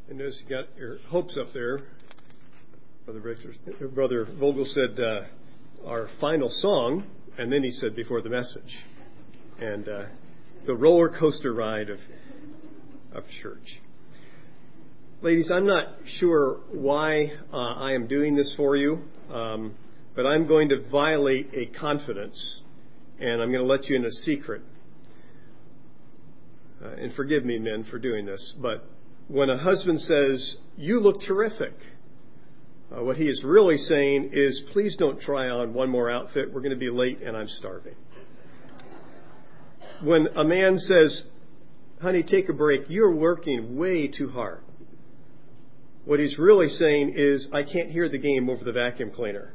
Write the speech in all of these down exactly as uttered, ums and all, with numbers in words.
I notice you got your hopes up there. Brother Richter, Brother Vogel said uh, our final song, and then he said before the message. And uh, the roller coaster ride of of church. Ladies, I'm not sure why uh, I am doing this for you, um, but I'm going to violate a confidence, and I'm going to let you in a secret. Uh, and forgive me, men, for doing this, but when a husband says, "You look terrific," uh, what he is really saying is, "Please don't try on one more outfit. We're going to be late and I'm starving." When a man says, "Honey, take a break. You're working way too hard," what he's really saying is, "I can't hear the game over the vacuum cleaner."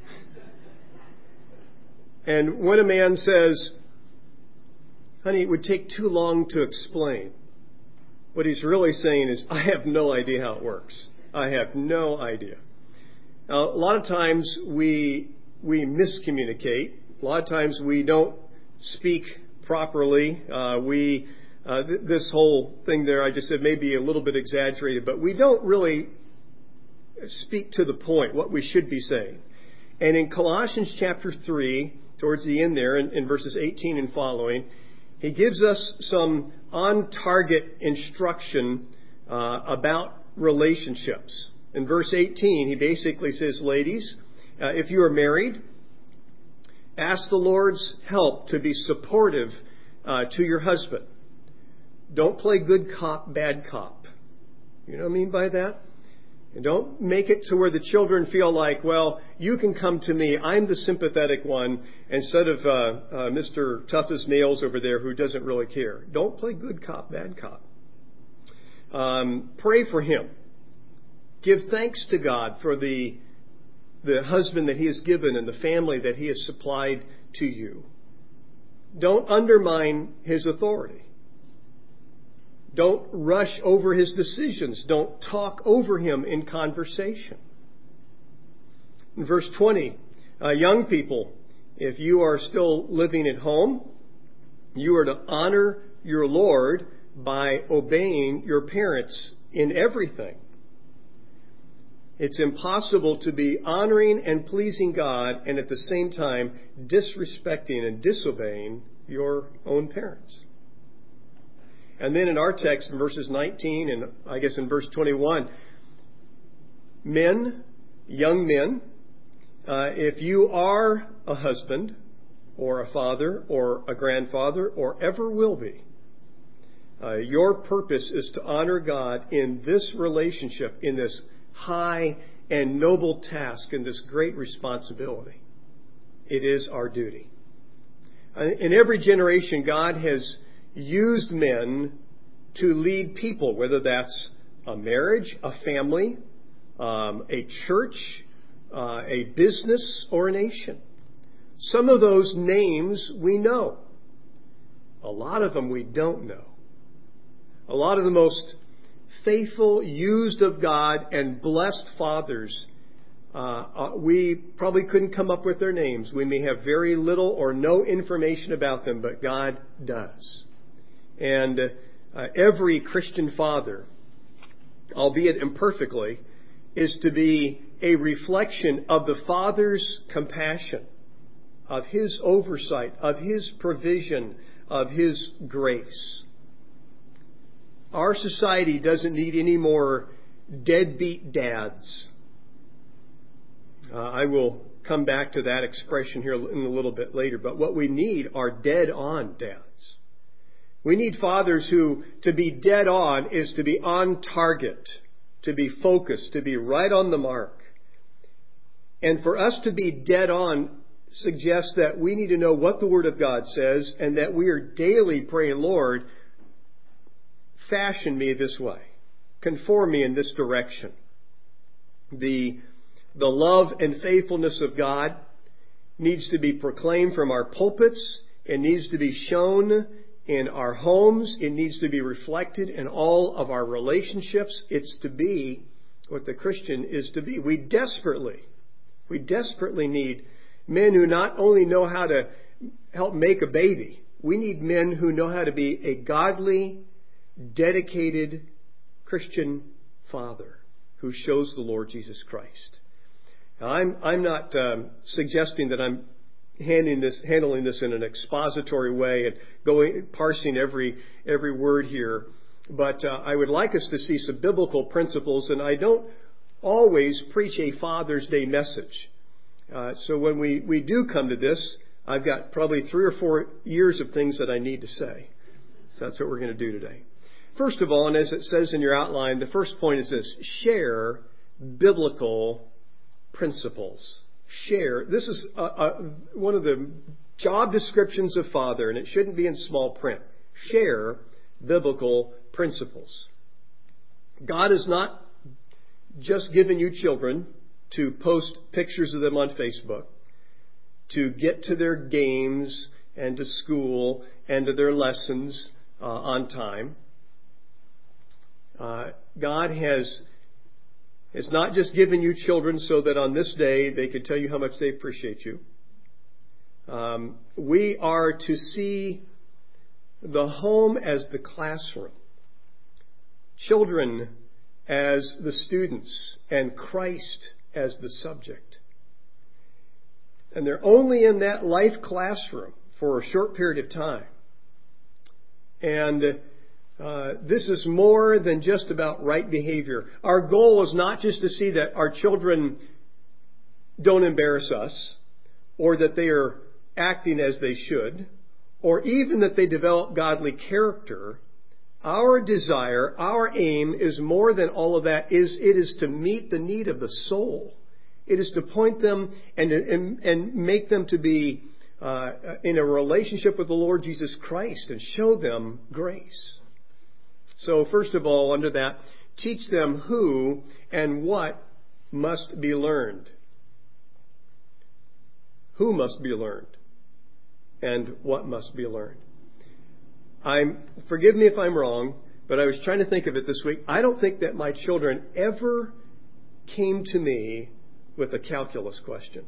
And when a man says, "Honey, it would take too long to explain," what he's really saying is, "I have no idea how it works. I have no idea." Now, a lot of times we we miscommunicate. A lot of times we don't speak properly. Uh, we uh, th- this whole thing there, I just said, may be a little bit exaggerated, but we don't really speak to the point what we should be saying. And in Colossians chapter three, towards the end there, in, in verses eighteen and following, he gives us some on-target instruction uh, about relationships. In verse eighteen, he basically says, "Ladies, uh, if you are married, ask the Lord's help to be supportive uh, to your husband. Don't play good cop, bad cop." You know what I mean by that? And don't make it to where the children feel like, "Well, you can come to me. I'm the sympathetic one," instead of uh, uh, Mister Tough as Nails over there who doesn't really care. Don't play good cop, bad cop. Um, pray for him. Give thanks to God for the the husband that he has given and the family that he has supplied to you. Don't undermine his authority. Don't rush over his decisions. Don't talk over him in conversation. In verse twenty, uh, young people, if you are still living at home, you are to honor your Lord by obeying your parents in everything. It's impossible to be honoring and pleasing God and at the same time disrespecting and disobeying your own parents. And then in our text in verses nineteen and I guess in verse twenty-one, men, young men, uh, if you are a husband or a father or a grandfather or ever will be, uh, your purpose is to honor God in this relationship, in this high and noble task, and this great responsibility. It is our duty. In every generation, God has used men to lead people, whether that's a marriage, a family, um, a church, uh, a business, or a nation. Some of those names we know. A lot of them we don't know. A lot of the most faithful, used of God, and blessed fathers, uh, uh, we probably couldn't come up with their names. We may have very little or no information about them, but God does. And uh, every Christian father, albeit imperfectly, is to be a reflection of the Father's compassion, of His oversight, of His provision, of His grace. Our society doesn't need any more deadbeat dads. Uh, I will come back to that expression here in a little bit later, but what we need are dead-on dads. We need fathers who, to be dead on, is to be on target, to be focused, to be right on the mark. And for us to be dead on suggests that we need to know what the Word of God says and that we are daily praying, "Lord, fashion me this way. Conform me in this direction." The, the love and faithfulness of God needs to be proclaimed from our pulpits. It needs to be shown in our homes. It needs to be reflected in all of our relationships. It's to be what the Christian is to be. We desperately, we desperately need men who not only know how to help make a baby, we need men who know how to be a godly, dedicated Christian Father who shows the Lord Jesus Christ. Now, I'm, I'm not um, suggesting that I'm handling this, handling this in an expository way and going, parsing every, every word here. But uh, I would like us to see some biblical principles, and I don't always preach a Father's Day message. Uh, so when we, we do come to this, I've got probably three or four years of things that I need to say. So that's what we're going to do today. First of all, and as it says in your outline, the first point is this: share biblical principles. Share. This is a, a, one of the job descriptions of Father, and it shouldn't be in small print. Share biblical principles. God has not just given you children to post pictures of them on Facebook, to get to their games and to school and to their lessons uh, on time. Uh, God has has not just given you children so that on this day they can tell you how much they appreciate you. Um, we are to see the home as the classroom, children as the students, and Christ as the subject. And they're only in that life classroom for a short period of time. And uh, this is more than just about right behavior. Our goal is not just to see that our children don't embarrass us, or that they are acting as they should, or even that they develop godly character. Our desire, our aim is more than all of that. Is it is to meet the need of the soul. It is to point them and, and, and make them to be uh, in a relationship with the Lord Jesus Christ and show them grace. So first of all, under that, teach them who and what must be learned. Who must be learned and what must be learned. I'm, forgive me if I'm wrong, but I was trying to think of it this week. I don't think that my children ever came to me with a calculus question.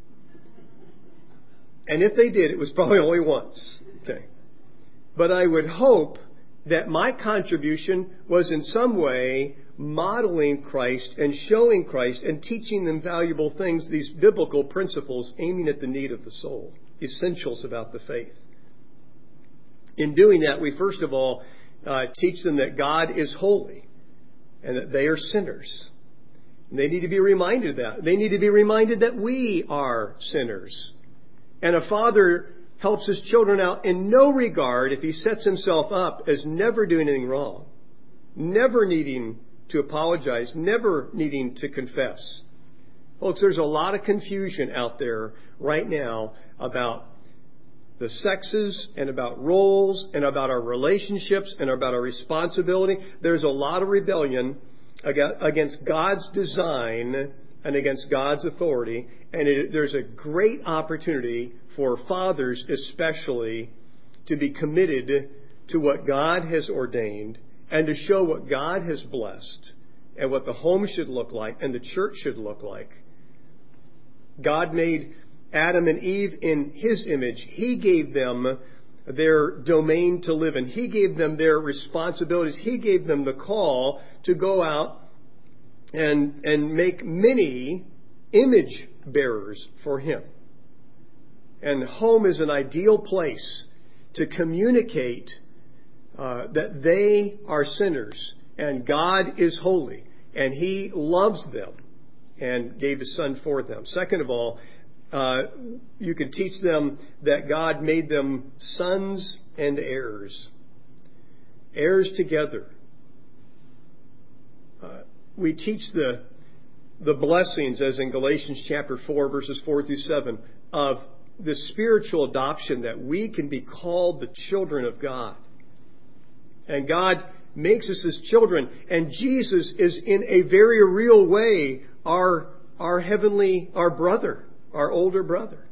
And if they did, it was probably only once. Okay. But I would hope that my contribution was in some way modeling Christ and showing Christ and teaching them valuable things, these biblical principles aiming at the need of the soul, essentials about the faith. In doing that, we first of all uh, teach them that God is holy and that they are sinners. And they need to be reminded of that. They need to be reminded that we are sinners. And a father helps his children out in no regard if he sets himself up as never doing anything wrong, never needing to apologize, never needing to confess. Folks, there's a lot of confusion out there right now about the sexes and about roles and about our relationships and about our responsibility. There's a lot of rebellion against God's design and against God's authority. And it, there's a great opportunity for fathers especially to be committed to what God has ordained and to show what God has blessed and what the home should look like and the church should look like. God made Adam and Eve in His image. He gave them their domain to live in. He gave them their responsibilities. He gave them the call to go out and, and make many image bearers for Him. And home is an ideal place to communicate uh, that they are sinners and God is holy and He loves them and gave His Son for them. Second of all, uh, you can teach them that God made them sons and heirs. Heirs together. Uh, we teach the the blessings, as in Galatians chapter four, verses four through seven, of the spiritual adoption that we can be called the children of God. And God makes us His children. And Jesus is in a very real way our, our heavenly, our brother, our older brother.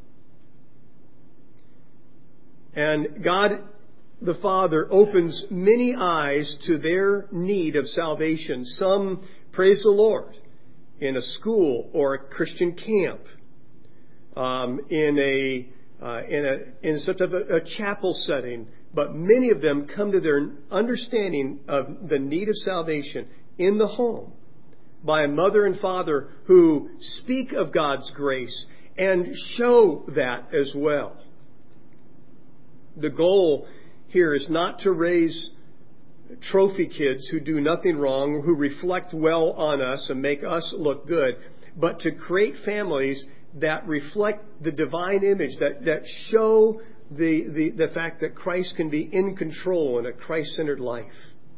And God, the Father, opens many eyes to their need of salvation. Some, praise the Lord, in a school or a Christian camp. Um, in a uh, in a in such a, a chapel setting, but many of them come to their understanding of the need of salvation in the home by a mother and father who speak of God's grace and show that as well. The goal here is not to raise trophy kids who do nothing wrong, who reflect well on us and make us look good, but to create families that reflect the divine image, that, that show the, the, the fact that Christ can be in control in a Christ-centered life.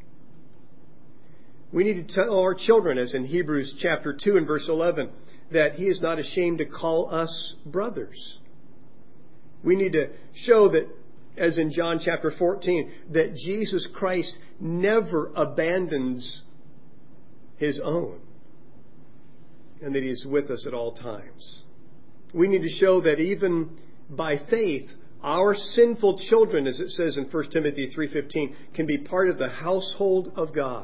We need to tell our children, as in Hebrews chapter two and verse eleven, that He is not ashamed to call us brothers. We need to show that, as in John chapter fourteen, that Jesus Christ never abandons His own and that He is with us at all times. We need to show that even by faith, our sinful children, as it says in First Timothy three fifteen, can be part of the household of God.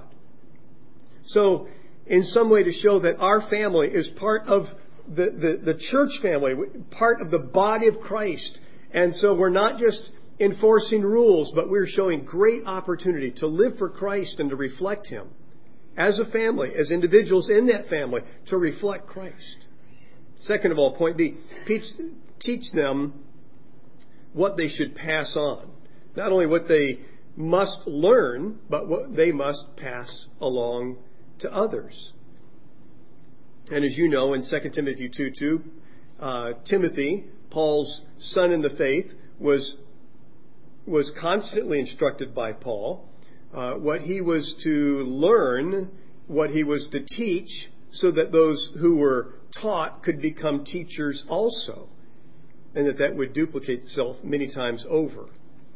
So, in some way to show that our family is part of the, the, the church family, part of the body of Christ. And so we're not just enforcing rules, but we're showing great opportunity to live for Christ and to reflect Him as a family, as individuals in that family, to reflect Christ. Second of all, point B, teach, teach them what they should pass on. Not only what they must learn, but what they must pass along to others. And as you know, in Second Timothy two two, uh, Timothy, Paul's son in the faith, was was constantly instructed by Paul uh, what he was to learn, what he was to teach, so that those who were taught could become teachers also, and that that would duplicate itself many times over.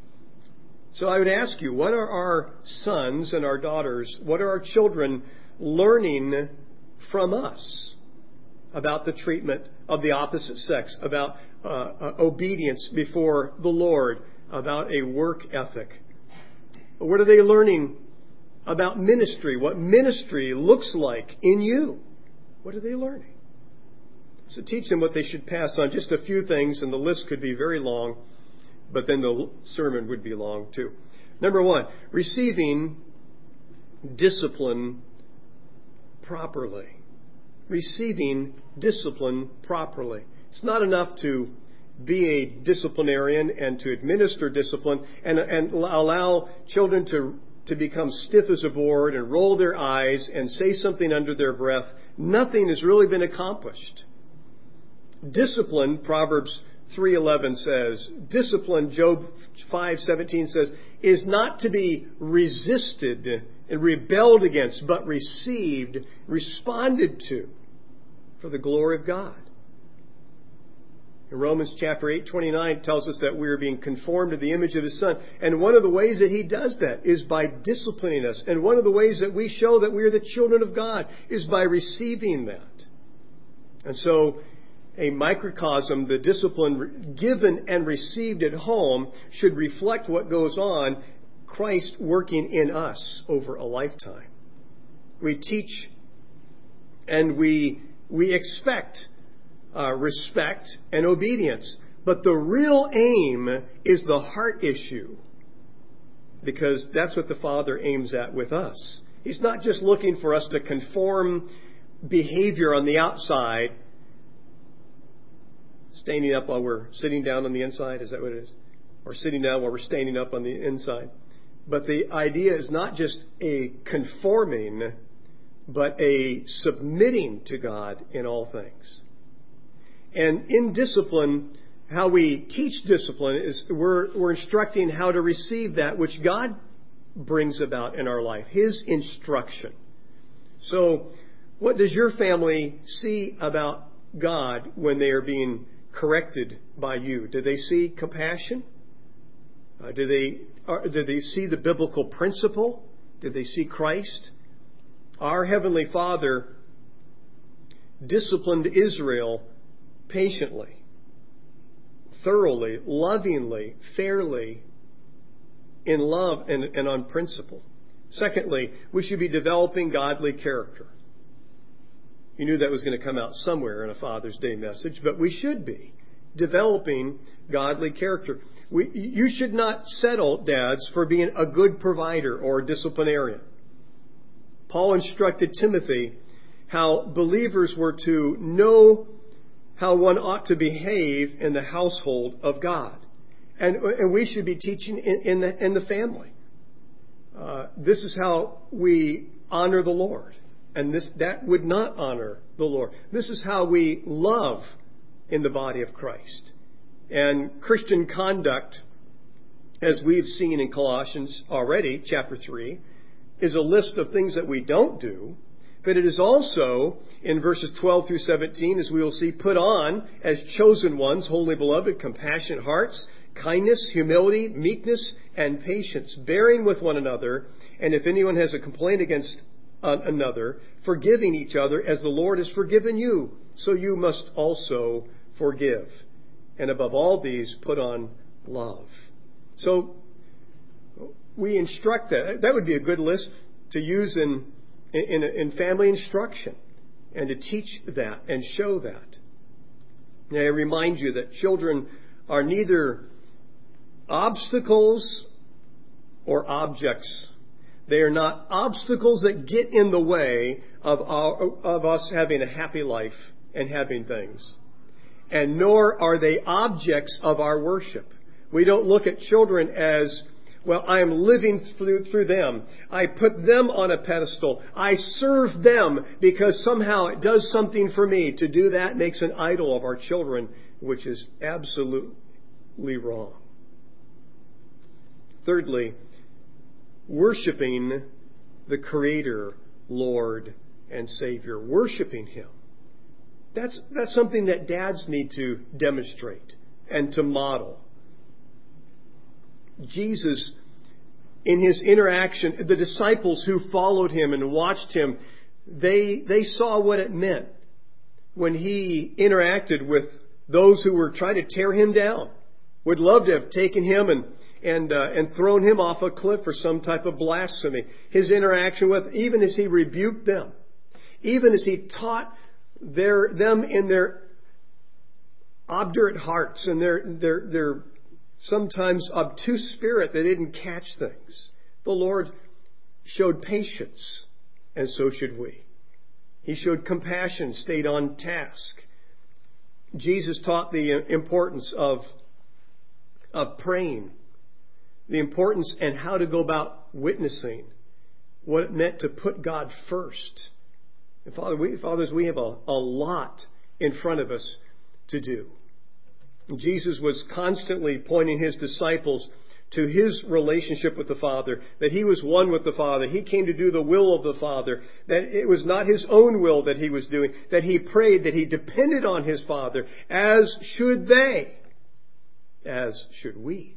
So I would ask you, what are our sons and our daughters, what are our children learning from us about the treatment of the opposite sex, about uh, uh, obedience before the Lord, about a work ethic? What are they learning about ministry? What ministry looks like in you? What are they learning? So teach them what they should pass on. Just a few things, and the list could be very long, but then the sermon would be long too. Number one, receiving discipline properly. Receiving discipline properly. It's not enough to be a disciplinarian and to administer discipline and, and allow children to, to become stiff as a board and roll their eyes and say something under their breath. Nothing has really been accomplished. Discipline, Proverbs three eleven says, discipline, Job five seventeen says, is not to be resisted and rebelled against, but received, responded to for the glory of God. In Romans chapter eight twenty-nine tells us that we are being conformed to the image of His Son. And one of the ways that He does that is by disciplining us. And one of the ways that we show that we are the children of God is by receiving that. And so a microcosm, the discipline given and received at home, should reflect what goes on, Christ working in us over a lifetime. We teach and we we expect uh, respect and obedience. But the real aim is the heart issue, because that's what the Father aims at with us. He's not just looking for us to conform behavior on the outside, standing up while we're sitting down on the inside. Is that what it is? Or sitting down while we're standing up on the inside. But the idea is not just a conforming, but a submitting to God in all things. And in discipline, how we teach discipline is we're, we're instructing how to receive that which God brings about in our life, His instruction. So what does your family see about God when they are being corrected by you? Do they see compassion? Uh, do they are, do they see the biblical principle? Do they see Christ? Our Heavenly Father disciplined Israel patiently, thoroughly, lovingly, fairly, in love and, and on principle. Secondly, we should be developing godly character. You knew that was going to come out somewhere in a Father's Day message, but we should be developing godly character. We, you should not settle, dads, for being a good provider or a disciplinarian. Paul instructed Timothy how believers were to know how one ought to behave in the household of God. And, and we should be teaching in, in, the, in the family. Uh, this is how we honor the Lord. And this that would not honor the Lord. This is how we love in the body of Christ. And Christian conduct, as we've seen in Colossians already, chapter three, is a list of things that we don't do. But it is also, in verses twelve through seventeen, as we will see, put on as chosen ones, wholly beloved, compassionate hearts, kindness, humility, meekness, and patience, bearing with one another. And if anyone has a complaint against another, forgiving each other as the Lord has forgiven you, so you must also forgive. And above all these, put on love. So we instruct that. That would be a good list to use in, in, in family instruction and to teach that and show that. Now, I remind you that children are neither obstacles or objects. They are not obstacles that get in the way of, our, of us having a happy life and having things. And nor are they objects of our worship. We don't look at children as, well, I am living through, through them. I put them on a pedestal. I serve them because somehow it does something for me. To do that makes an idol of our children, which is absolutely wrong. Thirdly, worshiping the Creator, Lord, and Savior. Worshiping Him. That's, that's something that dads need to demonstrate and to model. Jesus, in His interaction, the disciples who followed Him and watched Him, they, they saw what it meant when He interacted with those who were trying to tear Him down. Would love to have taken Him and And, uh, and thrown Him off a cliff for some type of blasphemy. His interaction with, even as He rebuked them, even as He taught their, them in their obdurate hearts and their, their, their sometimes obtuse spirit that didn't catch things. The Lord showed patience, and so should we. He showed compassion, stayed on task. Jesus taught the importance of, of praying. The importance and how to go about witnessing, what it meant to put God first. And Father, we, fathers, we have a, a lot in front of us to do. Jesus was constantly pointing His disciples to His relationship with the Father, that He was one with the Father. He came to do the will of the Father, that it was not His own will that He was doing, that He prayed, that He depended on His Father, as should they, as should we.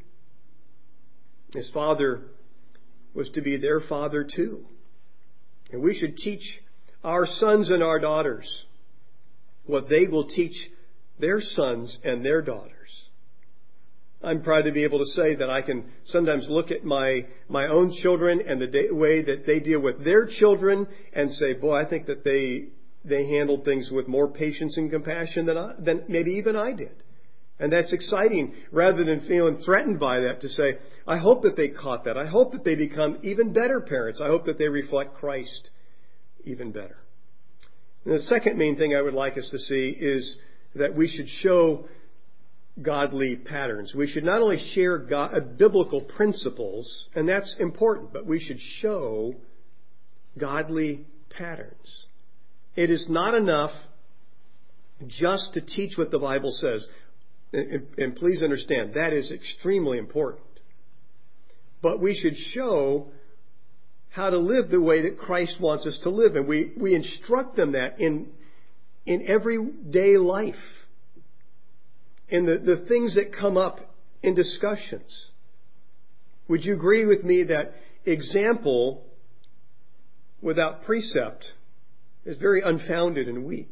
His Father was to be their Father too. And we should teach our sons and our daughters what they will teach their sons and their daughters. I'm proud to be able to say that I can sometimes look at my, my own children and the day, way that they deal with their children and say, boy, I think that they, they handled things with more patience and compassion than I, than maybe even I did. And that's exciting, rather than feeling threatened by that, to say, I hope that they caught that. I hope that they become even better parents. I hope that they reflect Christ even better. And the second main thing I would like us to see is that we should show godly patterns. We should not only share God, uh, biblical principles, and that's important, but we should show godly patterns. It is not enough just to teach what the Bible says. And, and please understand, that is extremely important. But we should show how to live the way that Christ wants us to live. And we, we instruct them that in, in everyday life. In the, the things that come up in discussions. Would you agree with me that example without precept is very unfounded and weak?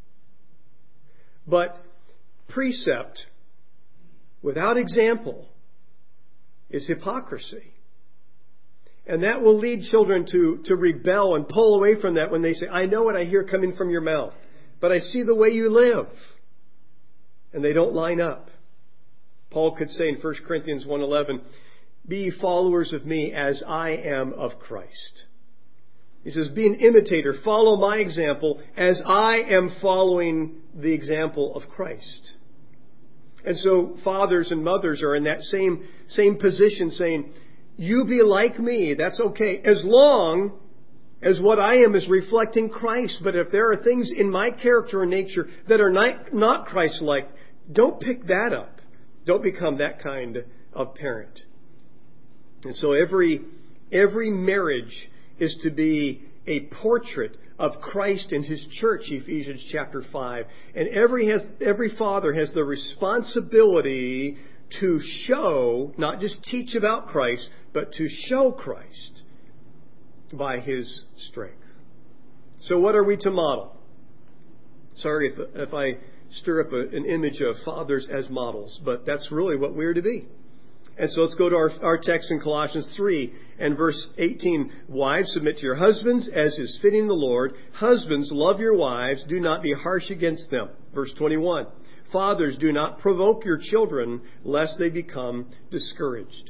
But precept without example is hypocrisy. And that will lead children to, to rebel and pull away from that when they say, I know what I hear coming from your mouth, but I see the way you live. And they don't line up. Paul could say in First Corinthians one eleven, be ye followers of me as I am of Christ. He says, be an imitator. Follow my example as I am following the example of Christ. And so fathers and mothers are in that same, same position saying, you be like me. That's okay. As long as what I am is reflecting Christ. But if there are things in my character and nature that are not, not Christ-like, don't pick that up. Don't become that kind of parent. And so every, every marriage is to be a portrait of Christ and His church, Ephesians chapter five. And every, has, every father has the responsibility to show, not just teach about Christ, but to show Christ by His strength. So what are we to model? Sorry if, if I stir up a, an image of fathers as models, but that's really what we're to be. And so let's go to our, our text in Colossians three and verse eighteen. Wives, submit to your husbands as is fitting the Lord. Husbands, love your wives. Do not be harsh against them. Verse twenty-one. Fathers, do not provoke your children lest they become discouraged.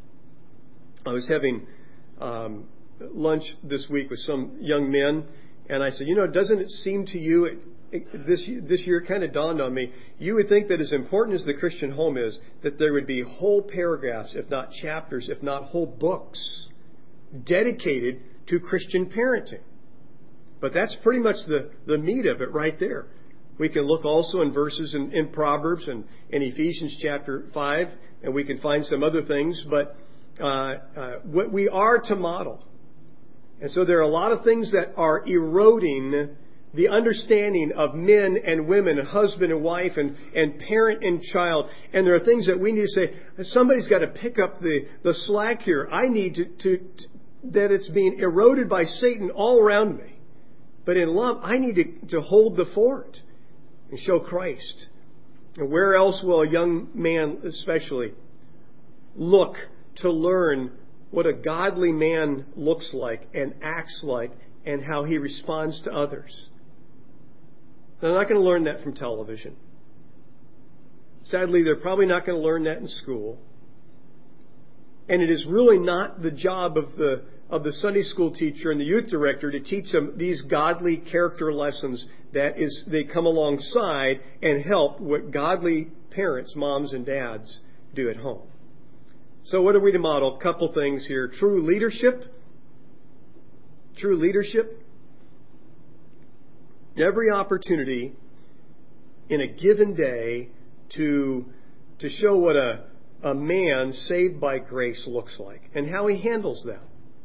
I was having um, lunch this week with some young men, and I said, you know, doesn't it seem to you, it, it, this, this year it kind of dawned on me, you would think that as important as the Christian home is, that there would be whole paragraphs, if not chapters, if not whole books, dedicated to Christian parenting. But that's pretty much the, the meat of it right there. We can look also in verses in, in Proverbs and in Ephesians chapter five, and we can find some other things, but uh, uh, what we are to model. And so there are a lot of things that are eroding the understanding of men and women, and husband and wife, and, and parent and child. And there are things that we need to say, somebody's got to pick up the, the slack here. I need to, to, to, that it's being eroded by Satan all around me. But in love, I need to, to hold the fort and show Christ. And where else will a young man especially look to learn what a godly man looks like and acts like and how he responds to others? They're not going to learn that from television. Sadly, they're probably not going to learn that in school. And it is really not the job of the of the Sunday school teacher and the youth director to teach them these godly character lessons. That is, they come alongside and help what godly parents, moms and dads, do at home. So what are we to model? A couple things here. True leadership. True leadership. Every opportunity in a given day to, to show what a, a man saved by grace looks like and how he handles that.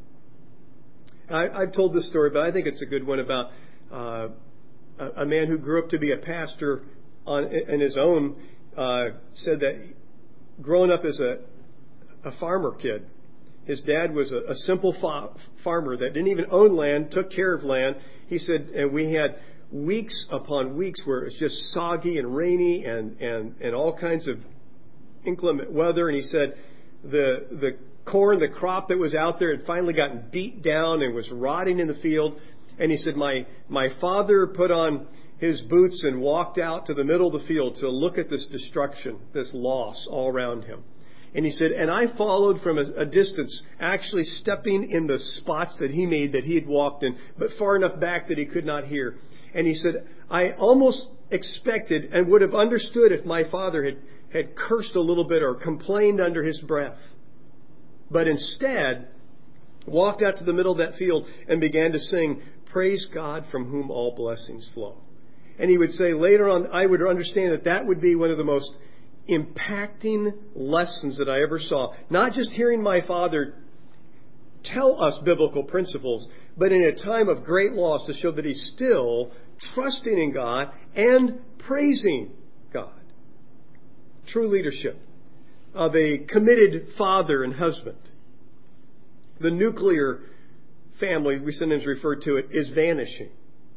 I, I've told this story, but I think it's a good one about uh, a, a man who grew up to be a pastor on, in his own, uh, said that growing up as a, a farmer kid, his dad was a, a simple fa- farmer that didn't even own land, took care of land. He said, and we had weeks upon weeks where it was just soggy and rainy and, and, and all kinds of inclement weather. And he said the the corn, the crop that was out there had finally gotten beat down and was rotting in the field. And he said, my, my father put on his boots and walked out to the middle of the field to look at this destruction, this loss all around him. And he said, and I followed from a, a distance, actually stepping in the spots that he made that he had walked in, but far enough back that he could not hear. And he said, I almost expected and would have understood if my father had, had cursed a little bit or complained under his breath. But instead, walked out to the middle of that field and began to sing, praise God from whom all blessings flow. And he would say later on, I would understand that that would be one of the most impacting lessons that I ever saw. Not just hearing my father tell us biblical principles, but in a time of great loss to show that he's still trusting in God and praising God. True leadership of a committed father and husband. The nuclear family, we sometimes refer to it, is vanishing.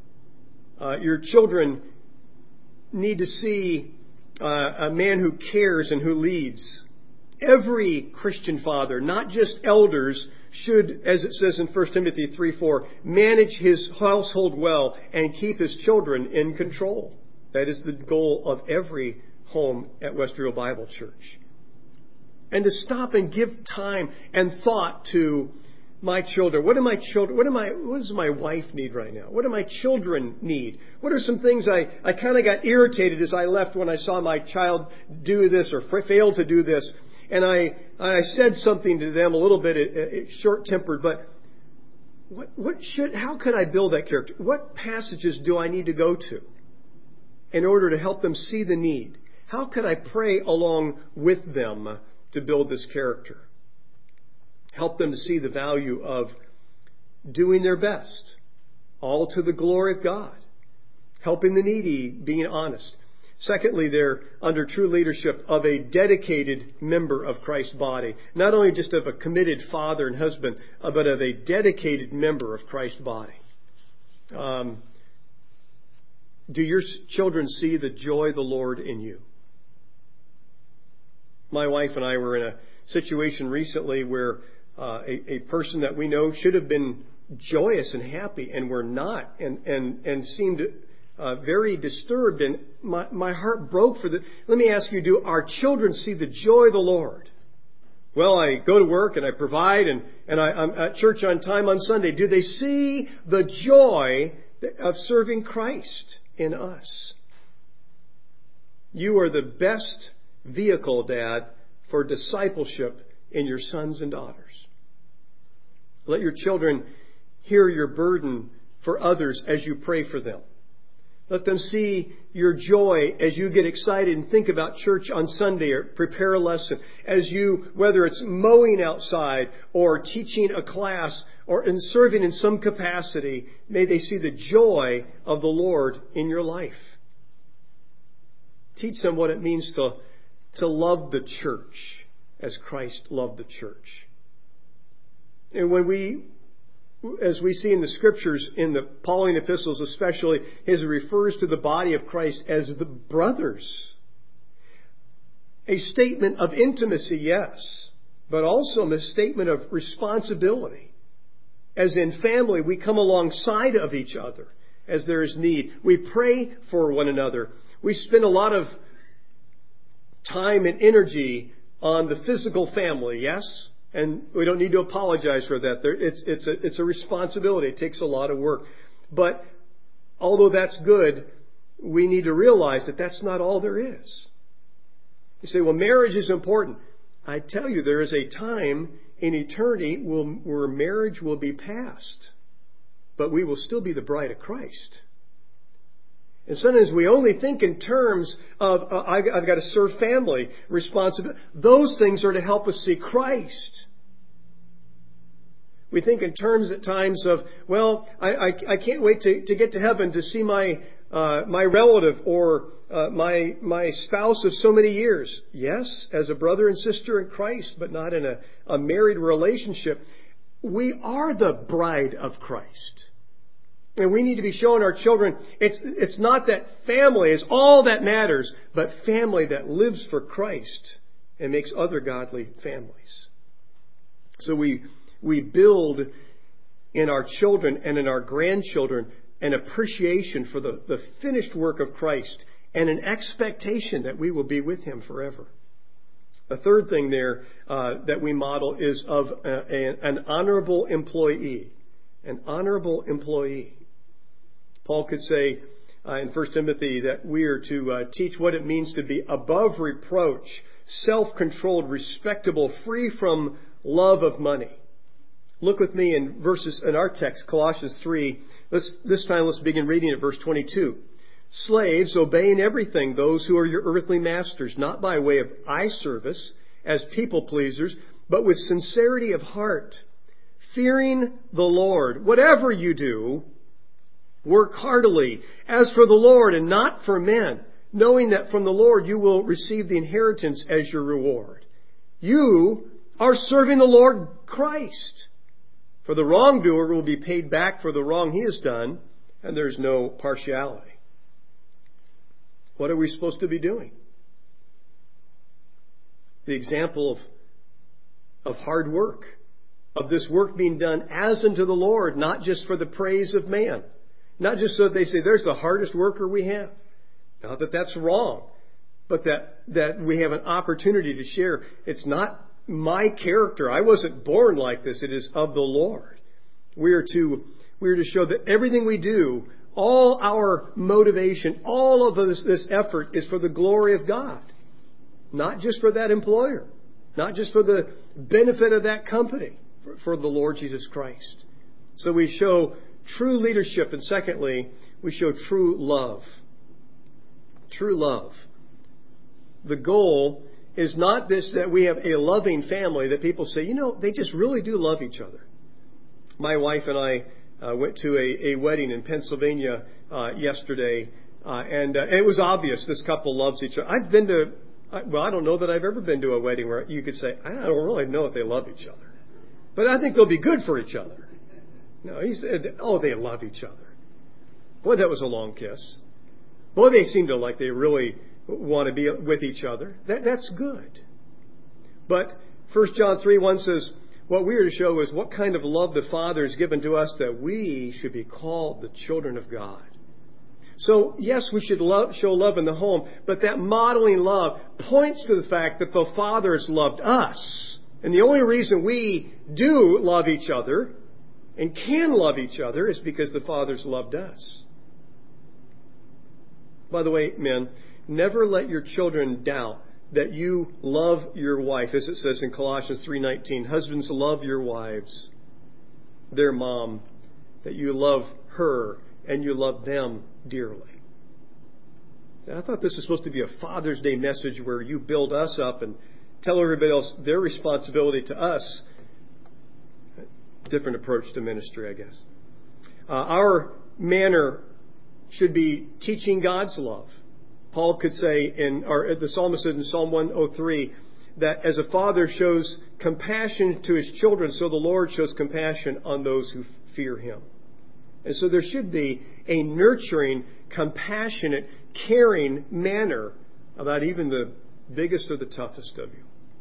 Uh, your children need to see uh, a man who cares and who leads. Every Christian father, not just elders, should, as it says in First Timothy three four, manage his household well and keep his children in control. That is the goal of every home at Westerville Bible Church. And to stop and give time and thought to my children? What do my children, what do my, what does my wife need right now? What do my children need? What are some things I, I kind of got irritated as I left when I saw my child do this or f- fail to do this? And I, I said something to them a little bit uh, short-tempered, but what, what should, how could I build that character? What passages do I need to go to in order to help them see the need? How could I pray along with them to build this character? Help them to see the value of doing their best, all to the glory of God. Helping the needy, being honest. Secondly, they're under true leadership of a dedicated member of Christ's body. Not only just of a committed father and husband, but of a dedicated member of Christ's body. Um, do your children see the joy of the Lord in you? My wife and I were in a situation recently where uh, a, a person that we know should have been joyous and happy and were not, and and and seemed uh, very disturbed. And my my heart broke for the. Let me ask you: do our children see the joy of the Lord? Well, I go to work and I provide, and and I, I'm at church on time on Sunday. Do they see the joy of serving Christ in us? You are the best vehicle, Dad, for discipleship in your sons and daughters. Let your children hear your burden for others as you pray for them. Let them see your joy as you get excited and think about church on Sunday or prepare a lesson. As you, whether it's mowing outside or teaching a class or in serving in some capacity, may they see the joy of the Lord in your life. Teach them what it means to to love the church as Christ loved the church. And when we, as we see in the scriptures, in the Pauline epistles especially, it refers to the body of Christ as the brothers. A statement of intimacy, yes, but also a statement of responsibility. As in family, we come alongside of each other as there is need. We pray for one another. We spend a lot of time and energy on the physical family, yes? And we don't need to apologize for that. There, it's, it's, a, it's a responsibility. It takes a lot of work. But although that's good, we need to realize that that's not all there is. You say, well, marriage is important. I tell you, there is a time in eternity where marriage will be past, but we will still be the bride of Christ. And sometimes we only think in terms of, uh, I've, I've got to serve family, responsibility. Those things are to help us see Christ. We think in terms at times of, well, I, I, I can't wait to, to get to heaven to see my uh, my relative or uh, my my spouse of so many years. Yes, as a brother and sister in Christ, but not in a, a married relationship. We are the bride of Christ. And we need to be showing our children, it's, it's not that family is all that matters, but family that lives for Christ and makes other godly families. So we, we build in our children and in our grandchildren an appreciation for the, the finished work of Christ and an expectation that we will be with Him forever. The third thing there uh, that we model is of a, a, an honorable employee. An honorable employee. Paul could say uh, in First Timothy that we are to uh, teach what it means to be above reproach, self-controlled, respectable, free from love of money. Look with me in verses in our text, Colossians three. Let's, this time let's begin reading at verse twenty-two. Slaves, obey in everything those who are your earthly masters, not by way of eye service as people pleasers, but with sincerity of heart, fearing the Lord. Whatever you do, work heartily as for the Lord and not for men, knowing that from the Lord you will receive the inheritance as your reward. You are serving the Lord Christ. For the wrongdoer will be paid back for the wrong he has done, and there's no partiality. What are we supposed to be doing? The example of, of hard work, of this work being done as unto the Lord, not just for the praise of man. Not just so that they say, there's the hardest worker we have. Not that that's wrong, but that, that we have an opportunity to share. It's not my character. I wasn't born like this. It is of the Lord. We are to, we are to show that everything we do, all our motivation, all of this, this effort is for the glory of God. Not just for that employer. Not just for the benefit of that company. For, for the Lord Jesus Christ. So we show true leadership. And secondly, we show true love. True love. The goal is not this, that we have a loving family that people say, you know, they just really do love each other. My wife and I uh, went to a, a wedding in Pennsylvania uh, yesterday, uh, and, uh, and it was obvious this couple loves each other. I've been to, well, I don't know that I've ever been to a wedding where you could say, I don't really know if they love each other. But I think they'll be good for each other. No, he said, oh, they love each other. Boy, that was a long kiss. Boy, they seem to like they really want to be with each other. That, that's good. But First John three one says, what we are to show is what kind of love the Father has given to us that we should be called the children of God. So, yes, we should love, show love in the home, but that modeling love points to the fact that the Father has loved us. And the only reason we do love each other and can love each other is because the Father's loved us. By the way, men, never let your children doubt that you love your wife, as it says in Colossians three nineteen. Husbands, love your wives, their mom, that you love her and you love them dearly. I thought this was supposed to be a Father's Day message where you build us up and tell everybody else their responsibility to us. Different approach to ministry, I guess. Uh, our manner should be teaching God's love. Paul could say, in, or the psalmist said in Psalm one oh three, that as a father shows compassion to his children, so the Lord shows compassion on those who fear him. And so there should be a nurturing, compassionate, caring manner about even the biggest or the toughest of you.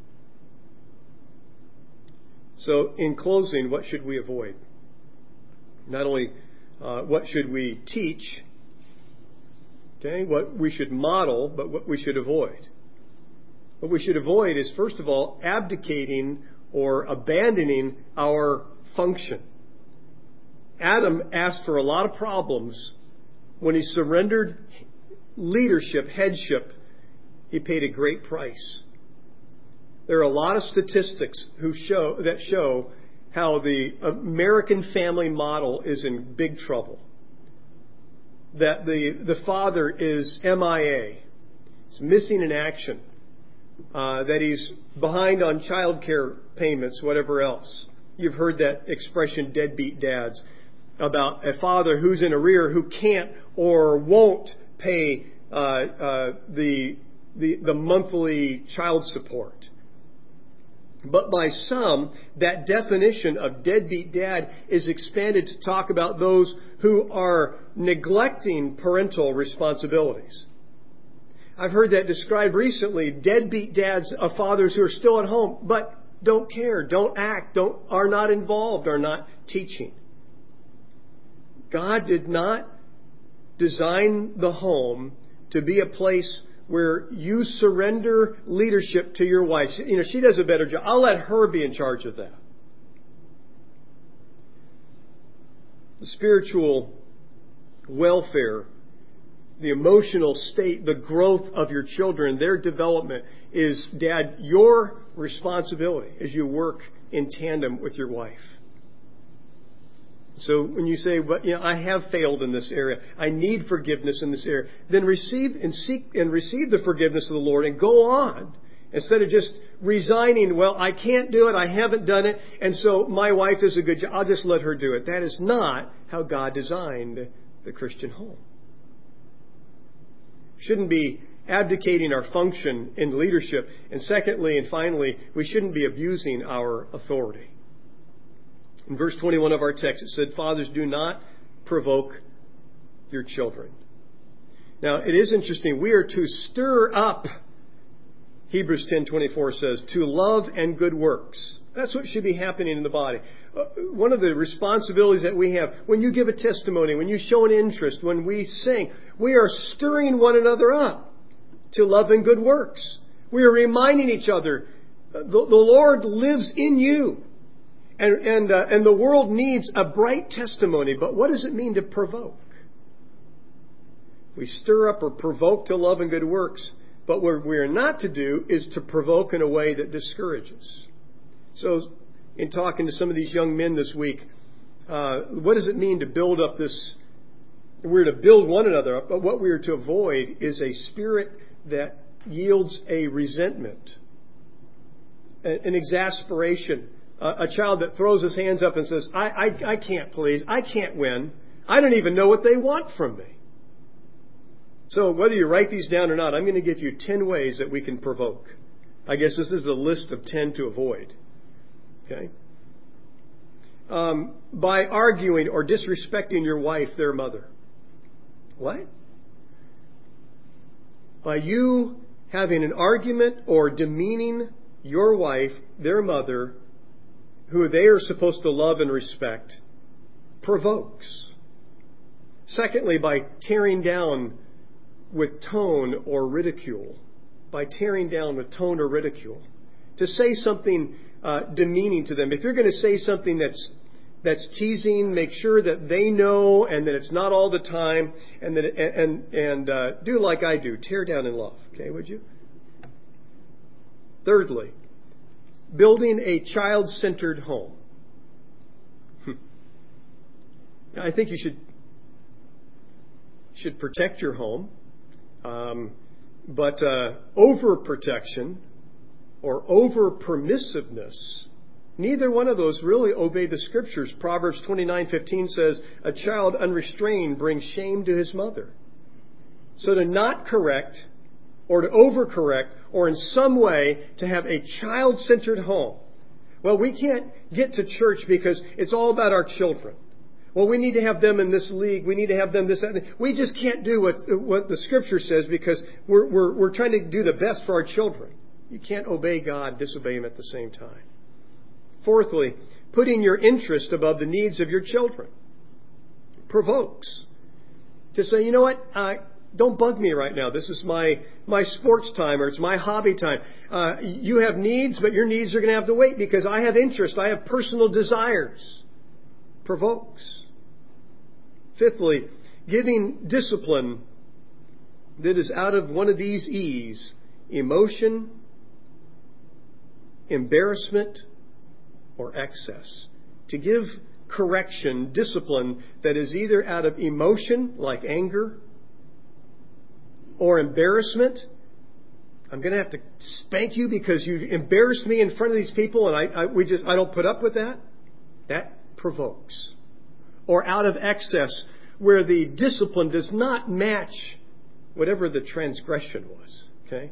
So in closing, what should we avoid? Not only uh, what should we teach, okay, what we should model, but what we should avoid. What we should avoid is, first of all, abdicating or abandoning our function. Adam asked for a lot of problems when he surrendered leadership, headship. He paid a great price. There are a lot of statistics who show that show how the American family model is in big trouble. That the, the father is M I A. He's missing in action. Uh, that he's behind on child care payments, whatever else. You've heard that expression, deadbeat dads, about a father who's in arrear who can't or won't pay uh, uh, the, the the monthly child support. But by some, that definition of deadbeat dad is expanded to talk about those who are neglecting parental responsibilities. I've heard that described recently. Deadbeat dads are fathers who are still at home, but don't care, don't act, don't are not involved, are not teaching. God did not design the home to be a place where you surrender leadership to your wife. You know, she does a better job. I'll let her be in charge of that. The spiritual welfare, the emotional state, the growth of your children, their development is, Dad, your responsibility as you work in tandem with your wife. So when you say, "But you know, I have failed in this area. I need forgiveness in this area," then receive and seek and receive the forgiveness of the Lord and go on. Instead of just resigning, well, I can't do it, I haven't done it, and so my wife does a good job, I'll just let her do it. That is not how God designed the Christian home. Shouldn't be abdicating our function in leadership. And secondly and finally, we shouldn't be abusing our authority. In verse twenty-one of our text, it said, "Fathers, do not provoke your children." Now, it is interesting. We are to stir up, Hebrews ten twenty-four says, to love and good works. That's what should be happening in the body. One of the responsibilities that we have, when you give a testimony, when you show an interest, when we sing, we are stirring one another up to love and good works. We are reminding each other The, the Lord lives in you. And, and, uh, and the world needs a bright testimony. But what does it mean to provoke? We stir up or provoke to love and good works. But what we are not to do is to provoke in a way that discourages. So in talking to some of these young men this week, uh, what does it mean to build up this? We're to build one another up. But what we are to avoid is a spirit that yields a resentment, an exasperation. A child that throws his hands up and says, I, I, I can't please, I can't win, I don't even know what they want from me. So whether you write these down or not, I'm going to give you ten ways that we can provoke. I guess this is the list of ten to avoid. Okay? Um, by arguing or disrespecting your wife, their mother. What? By you having an argument or demeaning your wife, their mother, who they are supposed to love and respect, provokes. Secondly, by tearing down with tone or ridicule. By tearing down with tone or ridicule. To say something uh, demeaning to them. If you're going to say something that's that's teasing, make sure that they know and that it's not all the time, and that it, and and uh, do like I do, tear down in love. Okay, would you? Thirdly, building a child-centered home. I think you should should protect your home, um, but uh, overprotection or over-permissiveness, neither one of those really obey the Scriptures. Proverbs twenty-nine fifteen says, "A child unrestrained brings shame to his mother." So to not correct or to overcorrect, or in some way to have a child-centered home. Well, we can't get to church because it's all about our children. Well, we need to have them in this league. We need to have them this. That. We just can't do what, what the Scripture says because we're, we're, we're trying to do the best for our children. You can't obey God, disobey Him at the same time. Fourthly, putting your interest above the needs of your children provokes. To say, you know what, uh, don't bug me right now. This is my, my sports time or it's my hobby time. Uh, you have needs, but your needs are going to have to wait because I have interest. I have personal desires. Provokes. Fifthly, giving discipline that is out of one of these E's: emotion, embarrassment, or excess. To give correction, discipline that is either out of emotion, like anger, or embarrassment. I'm going to have to spank you because you embarrassed me in front of these people, and I, I we just I don't put up with that. That provokes. Or out of excess, where the discipline does not match whatever the transgression was. Okay.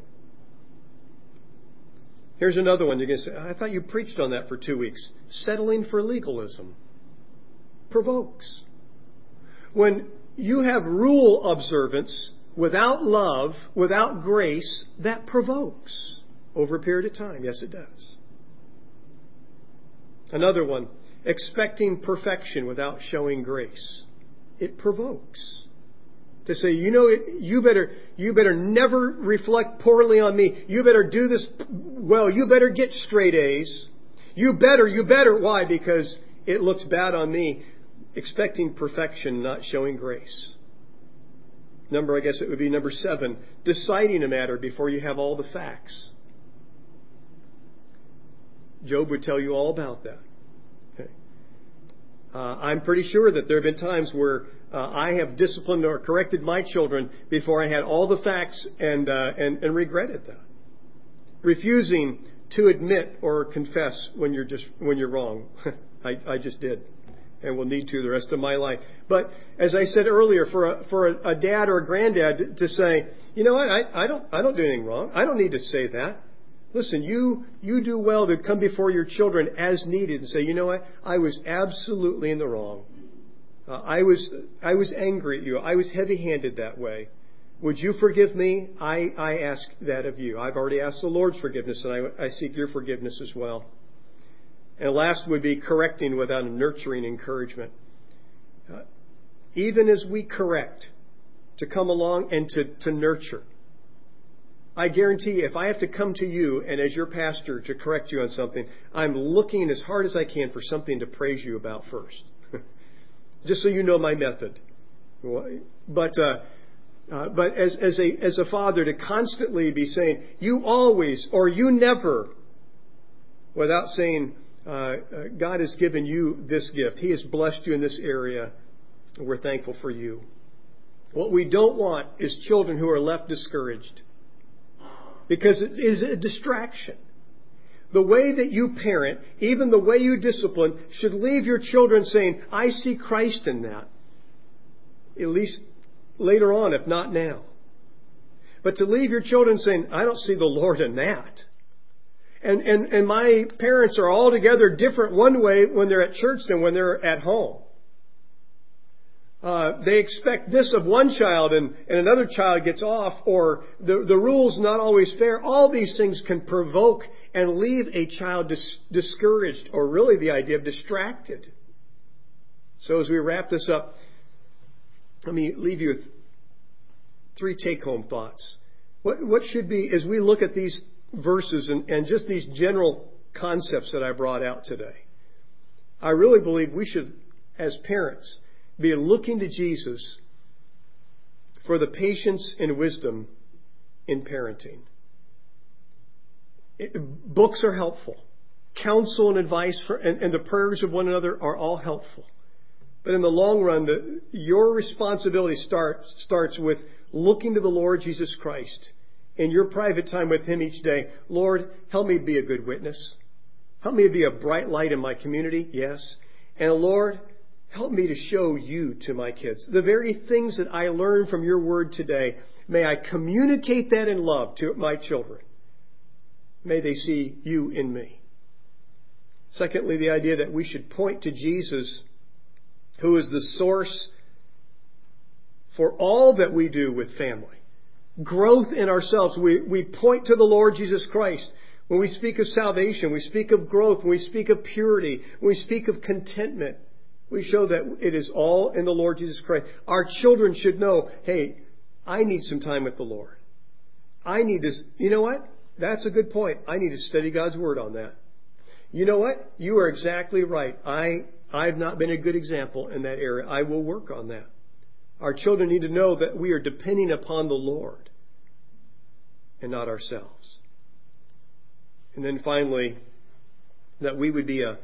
Here's another one. You're going to say, I thought you preached on that for two weeks. Settling for legalism provokes. When you have rule observance without love, without grace, that provokes over a period of time. Yes, it does. Another one, expecting perfection without showing grace. It provokes. To say, you know, you better, you better never reflect poorly on me. You better do this well. You better get straight A's. You better, you better. Why? Because it looks bad on me. Expecting perfection, not showing grace. Number, I guess it would be number seven, deciding a matter before you have all the facts. Job would tell you all about that. Okay. Uh, I'm pretty sure that there have been times where uh, I have disciplined or corrected my children before I had all the facts and, uh, and, and regretted that. Refusing to admit or confess when you're just when you're wrong. I, I just did. And will need to the rest of my life. But as I said earlier, for a, for a, a dad or a granddad to say, you know what, I, I don't I don't do anything wrong. I don't need to say that. Listen, you you do well to come before your children as needed and say, you know what, I was absolutely in the wrong. Uh, I was I was angry at you. I was heavy-handed that way. Would you forgive me? I, I ask that of you. I've already asked the Lord's forgiveness, and I, I seek your forgiveness as well. And last would be correcting without a nurturing encouragement. Uh, even as we correct, to come along and to, to nurture. I guarantee you, if I have to come to you and as your pastor to correct you on something, I'm looking as hard as I can for something to praise you about first. Just so you know my method. But uh, uh, but as as a as a father, to constantly be saying, you always or you never, without saying, uh, uh, God has given you this gift. He has blessed you in this area. And we're thankful for you. What we don't want is children who are left discouraged. Because it is a distraction. The way that you parent, even the way you discipline, should leave your children saying, I see Christ in that. At least later on, if not now. But to leave your children saying, I don't see the Lord in that. And, and, and my parents are altogether different one way when they're at church than when they're at home. Uh, they expect this of one child and, and another child gets off, or the, the rule's not always fair. All these things can provoke and leave a child dis- discouraged, or really the idea of distracted. So as we wrap this up, let me leave you with three take-home thoughts. What, what should be, as we look at these verses and, and just these general concepts that I brought out today, I really believe we should, as parents, be looking to Jesus for the patience and wisdom in parenting. It, books are helpful. Counsel and advice for, and, and the prayers of one another are all helpful. But in the long run, the, your responsibility starts, starts with looking to the Lord Jesus Christ in your private time with Him each day. Lord, help me be a good witness. Help me be a bright light in my community. Yes. And Lord, help me to show you to my kids. The very things that I learned from your word today, may I communicate that in love to my children. May they see you in me. Secondly, the idea that we should point to Jesus, who is the source for all that we do with family. Growth in ourselves. We, we point to the Lord Jesus Christ. When we speak of salvation, we speak of growth, when we speak of purity, when we speak of contentment, we show that it is all in the Lord Jesus Christ. Our children should know, hey, I need some time with the Lord. I need to, you know what? That's a good point. I need to study God's Word on that. You know what? You are exactly right. I, I've not been a good example in that area. I will work on that. Our children need to know that we are depending upon the Lord and not ourselves. And then finally, that we would be a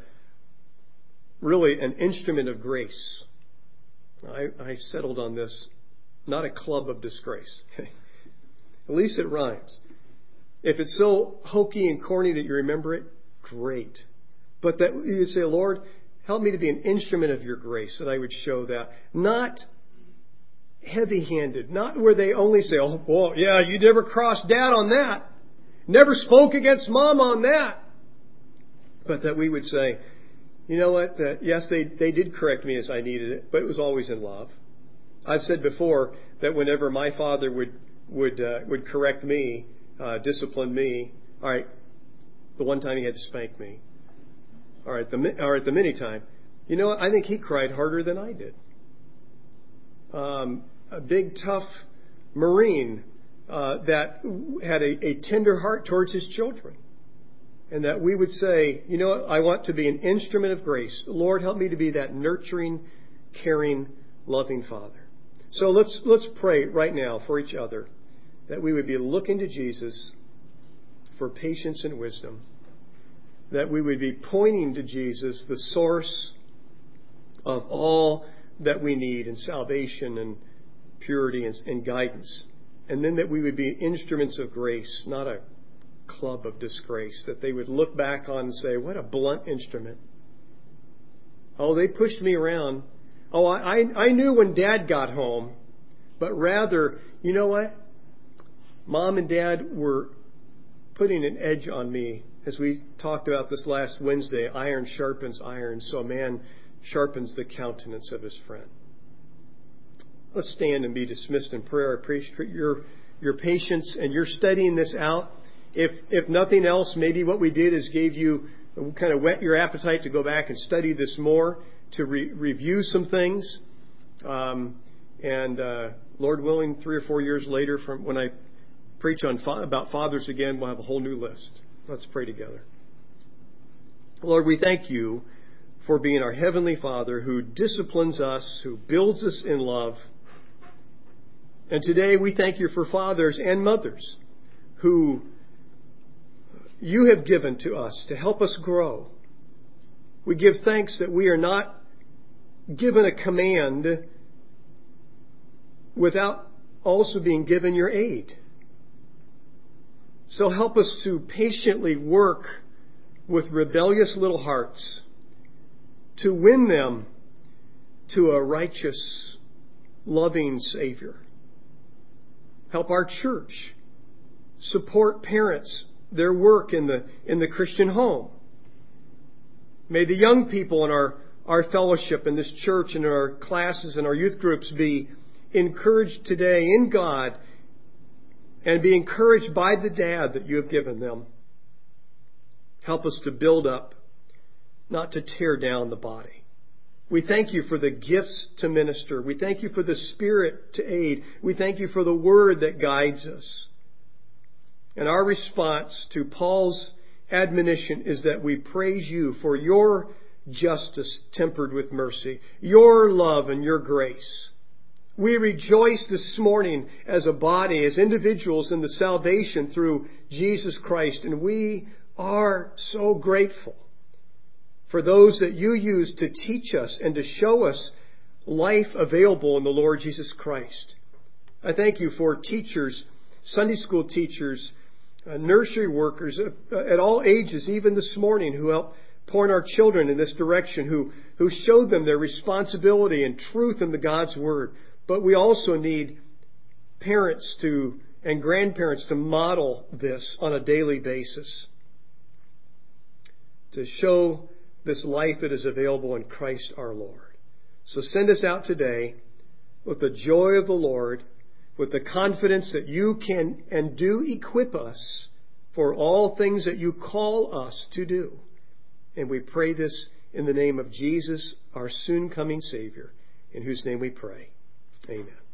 really an instrument of grace. I, I settled on this, not a club of disgrace. At least it rhymes. If it's so hokey and corny that you remember it, great. But that you say, Lord, help me to be an instrument of your grace, that I would show that. Not heavy-handed, not where they only say, oh, well, yeah, you never crossed Dad on that. Never spoke against Mom on that. But that we would say, you know what? Uh, yes, they, they did correct me as I needed it, but it was always in love. I've said before that whenever my father would would uh, would correct me, uh, discipline me, all right, the one time he had to spank me, all right, the all right, the many time, you know what? I think he cried harder than I did. Um, a big, tough Marine uh, that had a, a tender heart towards his children. And that we would say, you know what, I want to be an instrument of grace. Lord, help me to be that nurturing, caring, loving Father. So let's let's pray right now for each other that we would be looking to Jesus for patience and wisdom. That we would be pointing to Jesus, the source of all that we need in salvation and purity and, and guidance. And then that we would be instruments of grace, not a club of disgrace, that they would look back on and say, what a blunt instrument. Oh, they pushed me around. Oh, I, I knew when Dad got home, but rather, you know what? Mom and Dad were putting an edge on me. As we talked about this last Wednesday, iron sharpens iron, so a man sharpens the countenance of his friend. Let's stand and be dismissed in prayer. I appreciate your, your patience and your studying this out. If if nothing else, maybe what we did is gave you, kind of whet your appetite to go back and study this more, to re- review some things. Um, and uh, Lord willing, three or four years later from when I preach on fa- about fathers again, we'll have a whole new list. Let's pray together. Lord, we thank you for being our Heavenly Father who disciplines us, who builds us in love. And today we thank you for fathers and mothers who you have given to us to help us grow. We give thanks that we are not given a command without also being given your aid. So help us to patiently work with rebellious little hearts to win them to a righteous, loving Savior. Help our church support parents, their work in the in the Christian home. May the young people in our, our fellowship in this church and in our classes and our youth groups be encouraged today in God and be encouraged by the dad that you have given them. Help us to build up, not to tear down the body. We thank you for the gifts to minister. We thank you for the Spirit to aid. We thank you for the Word that guides us. And our response to Paul's admonition is that we praise you for your justice tempered with mercy, your love and your grace. We rejoice this morning as a body, as individuals in the salvation through Jesus Christ, and we are so grateful for those that you use to teach us and to show us life available in the Lord Jesus Christ. I thank you for teachers, Sunday school teachers, uh, nursery workers uh, at all ages, even this morning, who help point our children in this direction, who, who showed them their responsibility and truth in the God's Word. But we also need parents to and grandparents to model this on a daily basis, to show this life that is available in Christ our Lord. So send us out today with the joy of the Lord, with the confidence that you can and do equip us for all things that you call us to do. And we pray this in the name of Jesus, our soon coming Savior, in whose name we pray. Amen.